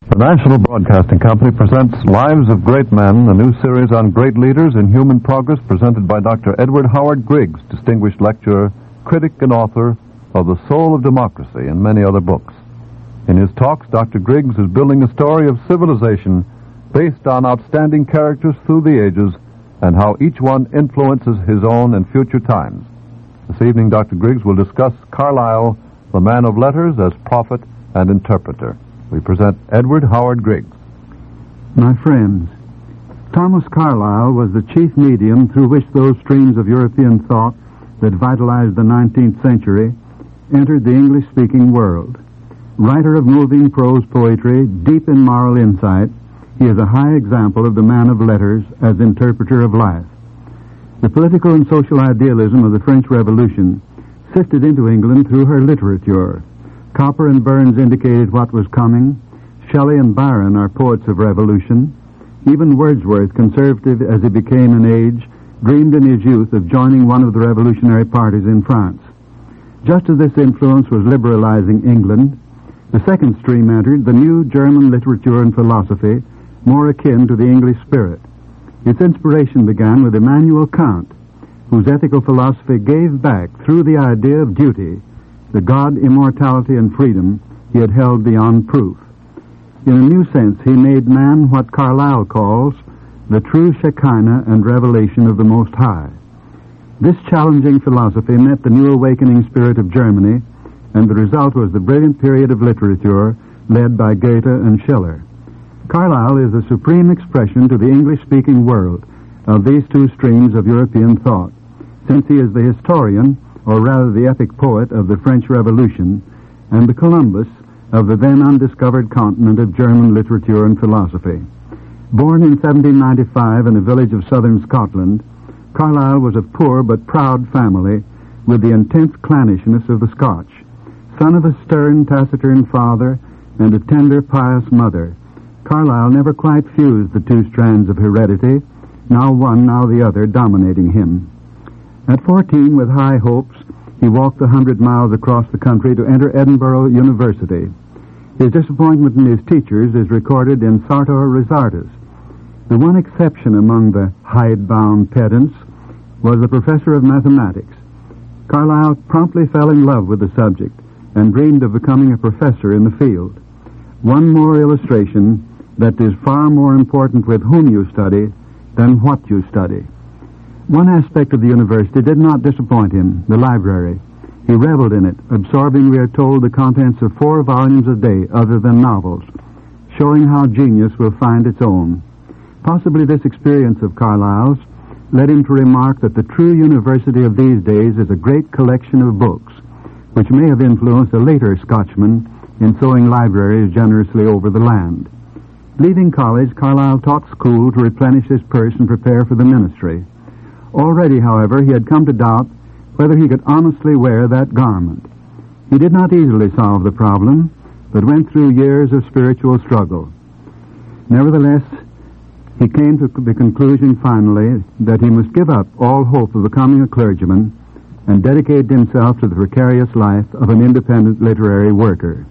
The National Broadcasting Company presents Lives of Great Men, a new series on great leaders in human progress presented by Dr. Edward Howard Griggs, distinguished lecturer, critic, and author of The Soul of Democracy and many other books. In his talks, Dr. Griggs is building a story of civilization based on outstanding characters through the ages and how each one influences his own and future times. This evening, Dr. Griggs will discuss Carlyle, the man of letters, as prophet and interpreter. We present Edward Howard Griggs. My friends, Thomas Carlyle was the chief medium through which those streams of European thought that vitalized the 19th century entered the English-speaking world. Writer of moving prose poetry, deep in moral insight, he is a high example of the man of letters as interpreter of life. The political and social idealism of the French Revolution sifted into England through her literature. Cowper and Burns indicated what was coming. Shelley and Byron are poets of revolution. Even Wordsworth, conservative as he became in age, dreamed in his youth of joining one of the revolutionary parties in France. Just as this influence was liberalizing England, the second stream entered, the new German literature and philosophy, more akin to the English spirit. Its inspiration began with Immanuel Kant, whose ethical philosophy gave back, through the idea of duty, the God, immortality, and freedom he had held beyond proof. In a new sense, he made man what Carlyle calls the true Shekinah and revelation of the Most High. This challenging philosophy met the new awakening spirit of Germany, and the result was the brilliant period of literature led by Goethe and Schiller. Carlyle is the supreme expression to the English-speaking world of these two streams of European thought, since he is the historian, or rather the epic poet, of the French Revolution, and the Columbus of the then undiscovered continent of German literature and philosophy. Born in 1795 in a village of southern Scotland, Carlyle was of poor but proud family with the intense clannishness of the Scotch. Son of a stern, taciturn father and a tender, pious mother, Carlyle never quite fused the two strands of heredity, now one, now the other, dominating him. At 14, with high hopes, he walked the 100 miles across the country to enter Edinburgh University. His disappointment in his teachers is recorded in Sartor Resartus. The one exception among the hidebound pedants was the professor of mathematics. Carlyle promptly fell in love with the subject and dreamed of becoming a professor in the field. One more illustration that is far more important with whom you study than what you study. One aspect of the university did not disappoint him, the library. He reveled in it, absorbing, we are told, the contents of 4 volumes a day other than novels, showing how genius will find its own. Possibly this experience of Carlyle's led him to remark that the true university of these days is a great collection of books, which may have influenced a later Scotchman in sowing libraries generously over the land. Leaving college, Carlyle taught school to replenish his purse and prepare for the ministry. Already, however, he had come to doubt whether he could honestly wear that garment. He did not easily solve the problem, but went through years of spiritual struggle. Nevertheless, he came to the conclusion finally that he must give up all hope of becoming a clergyman and dedicate himself to the precarious life of an independent literary worker.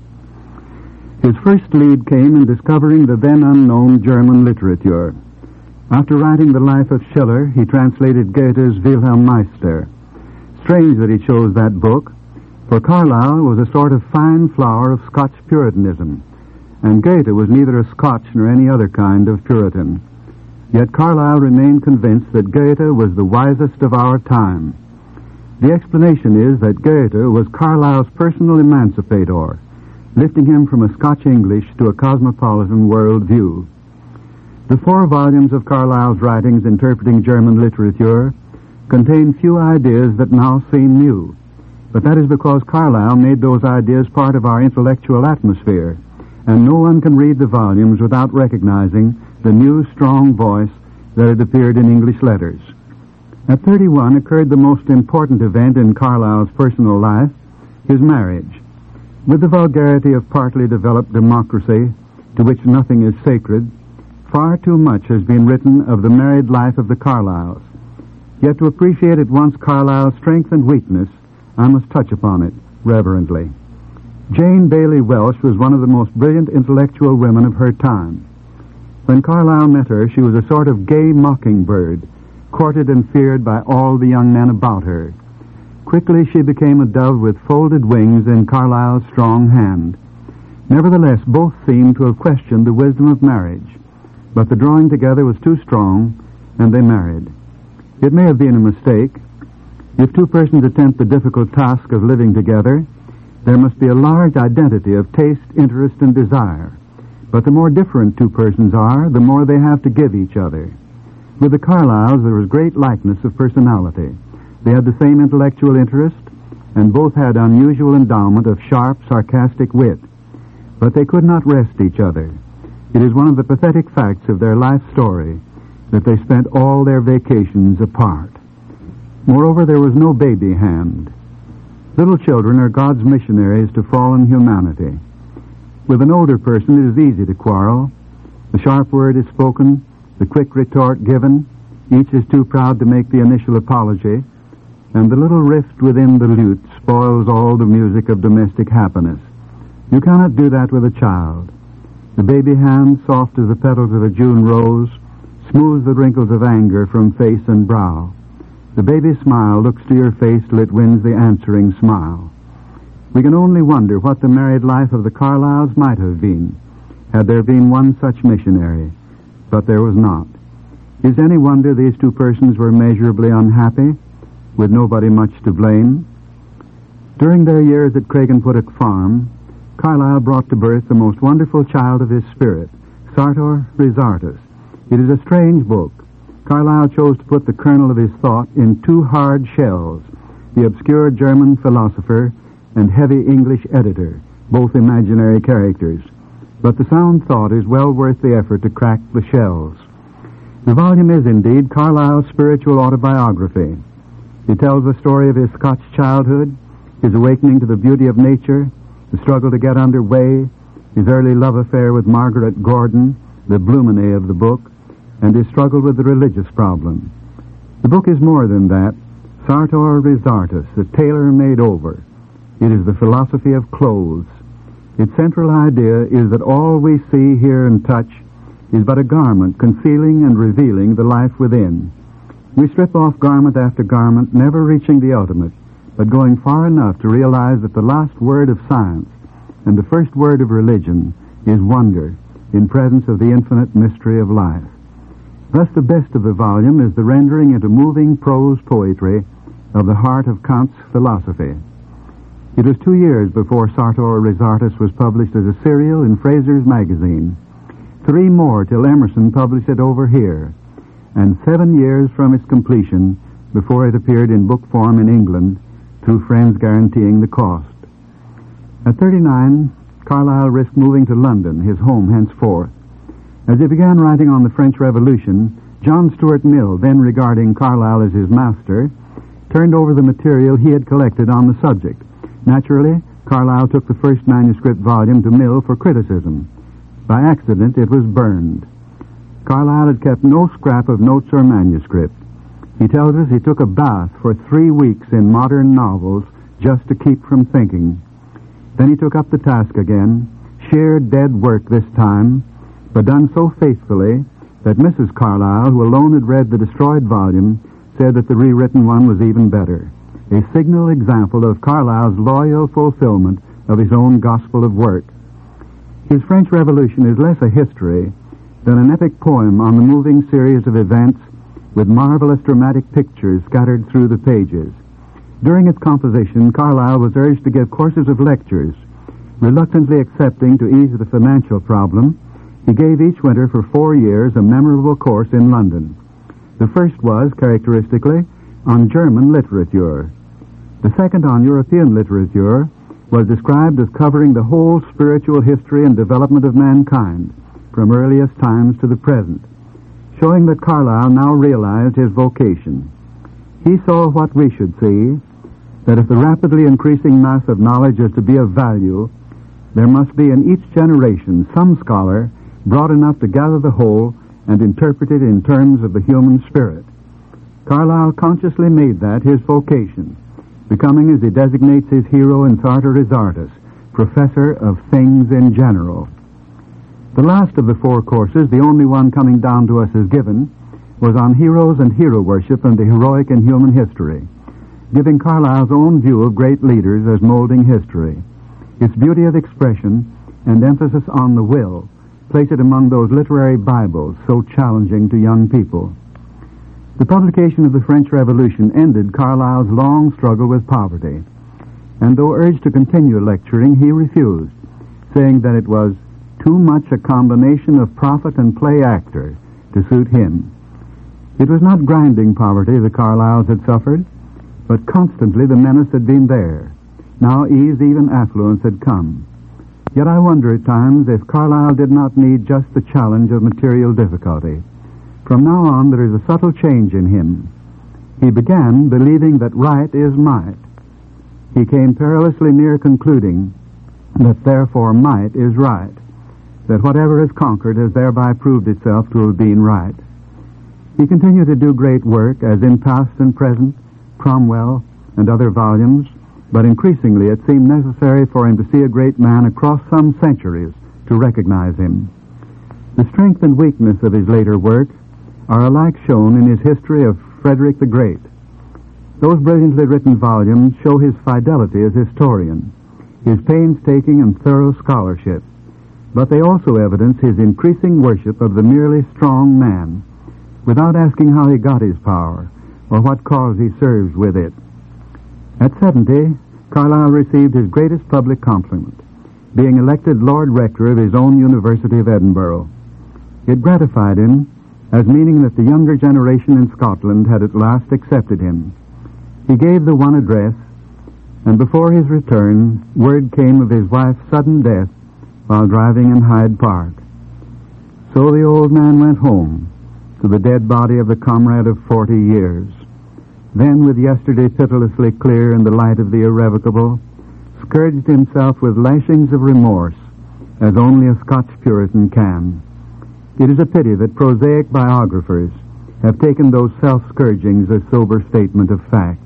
His first lead came in discovering the then unknown German literature. After writing the life of Schiller, he translated Goethe's Wilhelm Meister. Strange that he chose that book, for Carlyle was a sort of fine flower of Scotch Puritanism, and Goethe was neither a Scotch nor any other kind of Puritan. Yet Carlyle remained convinced that Goethe was the wisest of our time. The explanation is that Goethe was Carlyle's personal emancipator, lifting him from a Scotch English to a cosmopolitan world view. The 4 volumes of Carlyle's writings interpreting German literature contain few ideas that now seem new, but that is because Carlyle made those ideas part of our intellectual atmosphere, and no one can read the volumes without recognizing the new, strong voice that had appeared in English letters. At 31 occurred the most important event in Carlyle's personal life, his marriage. With the vulgarity of partly developed democracy, to which nothing is sacred, far too much has been written of the married life of the Carlyles. Yet to appreciate at once Carlyle's strength and weakness, I must touch upon it reverently. Jane Bailey Welsh was one of the most brilliant intellectual women of her time. When Carlyle met her, she was a sort of gay mockingbird, courted and feared by all the young men about her. Quickly she became a dove with folded wings in Carlyle's strong hand. Nevertheless, both seemed to have questioned the wisdom of marriage, but the drawing together was too strong, and they married. It may have been a mistake. If two persons attempt the difficult task of living together, there must be a large identity of taste, interest, and desire. But the more different two persons are, the more they have to give each other. With the Carlyles, there was great likeness of personality. They had the same intellectual interest, and both had unusual endowment of sharp, sarcastic wit. But they could not rest each other. It is one of the pathetic facts of their life story that they spent all their vacations apart. Moreover, there was no baby hand. Little children are God's missionaries to fallen humanity. With an older person, it is easy to quarrel. The sharp word is spoken, the quick retort given. Each is too proud to make the initial apology, and the little rift within the lute spoils all the music of domestic happiness. You cannot do that with a child. The baby hand, soft as the petals of a June rose, smooths the wrinkles of anger from face and brow. The baby smile looks to your face till it wins the answering smile. We can only wonder what the married life of the Carlyles might have been had there been one such missionary, but there was not. Is any wonder these two persons were measurably unhappy, with nobody much to blame? During their years at Craigenputtock Farm, Carlyle brought to birth the most wonderful child of his spirit, Sartor Resartus. It is a strange book. Carlyle chose to put the kernel of his thought in two hard shells, the obscure German philosopher and heavy English editor, both imaginary characters. But the sound thought is well worth the effort to crack the shells. The volume is indeed Carlyle's spiritual autobiography. It tells the story of his Scotch childhood, his awakening to the beauty of nature, the struggle to get under way, his early love affair with Margaret Gordon, the Blumenay of the book, and his struggle with the religious problem. The book is more than that. Sartor Resartus, a tailor made over. It is the philosophy of clothes. Its central idea is that all we see, hear, and touch is but a garment concealing and revealing the life within. We strip off garment after garment, never reaching the ultimate, but going far enough to realize that the last word of science and the first word of religion is wonder in presence of the infinite mystery of life. Thus, the best of the volume is the rendering into moving prose poetry of the heart of Kant's philosophy. It was 2 years before Sartor Resartus was published as a serial in Fraser's magazine, 3 more till Emerson published it over here, and 7 years from its completion before it appeared in book form in England, through friends guaranteeing the cost. At 39, Carlyle risked moving to London, his home henceforth. As he began writing on the French Revolution, John Stuart Mill, then regarding Carlyle as his master, turned over the material he had collected on the subject. Naturally, Carlyle took the first manuscript volume to Mill for criticism. By accident, it was burned. Carlyle had kept no scrap of notes or manuscript. He tells us he took a bath for 3 weeks in modern novels just to keep from thinking. Then he took up the task again, sheer dead work this time, but done so faithfully that Mrs. Carlyle, who alone had read the destroyed volume, said that the rewritten one was even better, a signal example of Carlyle's loyal fulfillment of his own gospel of work. His French Revolution is less a history than an epic poem on the moving series of events with marvelous dramatic pictures scattered through the pages. During its composition, Carlyle was urged to give courses of lectures. Reluctantly accepting to ease the financial problem, he gave each winter for 4 years a memorable course in London. The first was, characteristically, on German literature. The second, on European literature, was described as covering the whole spiritual history and development of mankind, from earliest times to the present, showing that Carlyle now realized his vocation. He saw what we should see, that if the rapidly increasing mass of knowledge is to be of value, there must be in each generation some scholar broad enough to gather the whole and interpret it in terms of the human spirit. Carlyle consciously made that his vocation, becoming, as he designates his hero in Sartor Resartus, Professor of Things in General. The last of the 4 courses, the only one coming down to us as given, was on heroes and hero worship and the heroic in human history, giving Carlyle's own view of great leaders as molding history. Its beauty of expression and emphasis on the will place it among those literary Bibles so challenging to young people. The publication of the French Revolution ended Carlyle's long struggle with poverty, and though urged to continue lecturing, he refused, saying that it was too much a combination of prophet and play actor to suit him. It was not grinding poverty the Carlyles had suffered, but constantly the menace had been there. Now ease, even affluence, had come. Yet I wonder at times if Carlyle did not need just the challenge of material difficulty. From now on, there is a subtle change in him. He began believing that right is might. He came perilously near concluding that therefore might is right, that whatever is conquered has thereby proved itself to have been right. He continued to do great work, as in Past and Present, Cromwell, and other volumes, but increasingly it seemed necessary for him to see a great man across some centuries to recognize him. The strength and weakness of his later work are alike shown in his history of Frederick the Great. Those brilliantly written volumes show his fidelity as historian, his painstaking and thorough scholarship, but they also evidence his increasing worship of the merely strong man, without asking how he got his power or what cause he serves with it. At 70, Carlyle received his greatest public compliment, being elected Lord Rector of his own University of Edinburgh. It gratified him, as meaning that the younger generation in Scotland had at last accepted him. He gave the one address, and before his return, word came of his wife's sudden death while driving in Hyde Park. So the old man went home to the dead body of the comrade of 40 years. Then, with yesterday pitilessly clear in the light of the irrevocable, scourged himself with lashings of remorse, as only a Scotch Puritan can. It is a pity that prosaic biographers have taken those self-scourgings as sober statement of fact.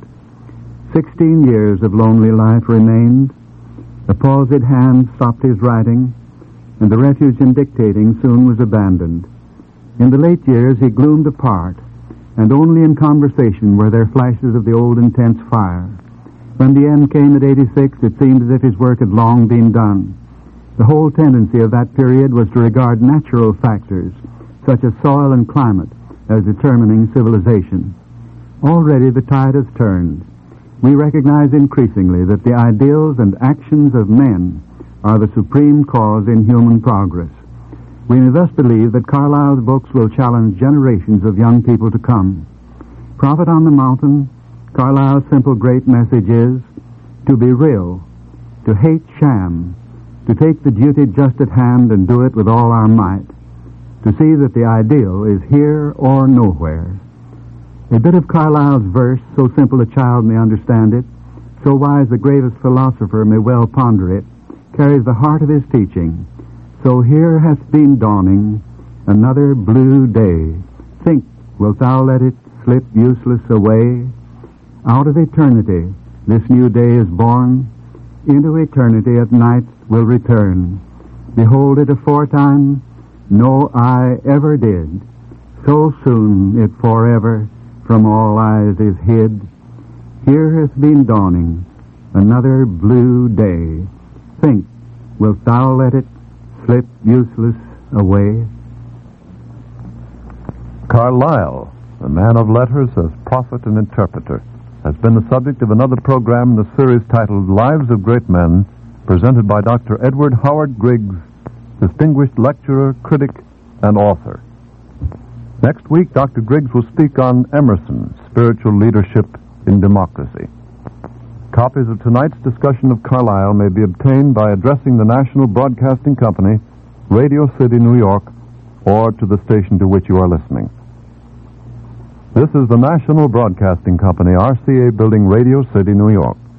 16 years of lonely life remained. A palsied hand stopped his writing, and the refuge in dictating soon was abandoned. In the late years he gloomed apart, and only in conversation were there flashes of the old intense fire. When the end came at 86, it seemed as if his work had long been done. The whole tendency of that period was to regard natural factors, such as soil and climate, as determining civilization. Already the tide has turned. We recognize increasingly that the ideals and actions of men are the supreme cause in human progress. We may thus believe that Carlyle's books will challenge generations of young people to come. Prophet on the Mountain, Carlyle's simple great message is to be real, to hate sham, to take the duty just at hand and do it with all our might, to see that the ideal is here or nowhere. A bit of Carlyle's verse, so simple a child may understand it, so wise the gravest philosopher may well ponder it, carries the heart of his teaching. So here hath been dawning another blue day. Think, wilt thou let it slip useless away? Out of eternity this new day is born. Into eternity at night will return. Behold it aforetime, no eye ever did. So soon it forever from all eyes is hid. Here hath been dawning another blue day. Think, wilt thou let it slip useless away? Carlyle, a man of letters as prophet and interpreter, has been the subject of another program in the series titled Lives of Great Men, presented by Dr. Edward Howard Griggs, distinguished lecturer, critic, and author. Next week, Dr. Griggs will speak on Emerson, Spiritual Leadership in Democracy. Copies of tonight's discussion of Carlyle may be obtained by addressing the National Broadcasting Company, Radio City, New York, or to the station to which you are listening. This is the National Broadcasting Company, RCA Building, Radio City, New York.